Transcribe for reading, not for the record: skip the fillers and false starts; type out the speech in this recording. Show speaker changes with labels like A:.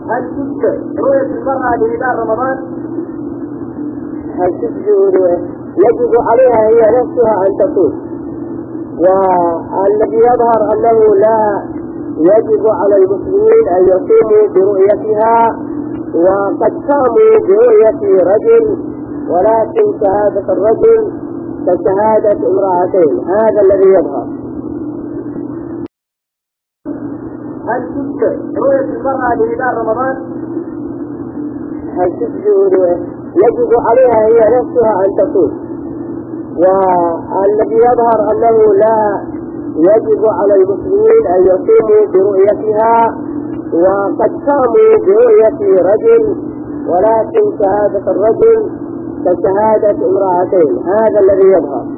A: هل تجزئ رؤية المرأة لهلال رمضان؟
B: هل تجزئ؟ يجب عليها هي نفسها أن تصوم، والذي يظهر أنه لا يجب على المسلمين أن يصوموا برؤيتها، وقد قاموا برؤية رجل ولكن شهادة الرجل كشهادة امرأتين، هذا الذي يظهر.
A: هل تجزئ رؤية المرأة لهلال رمضان؟
B: هل تجزئ؟ يجب عليها هي نفسها أن تصوم، والذي يظهر أنه لا يجب على المسلمين أن يصوموا برؤيتها، وقد قاموا برؤية رجل ولكن شهادة الرجل كشهادة امرأتين، هذا الذي يظهر.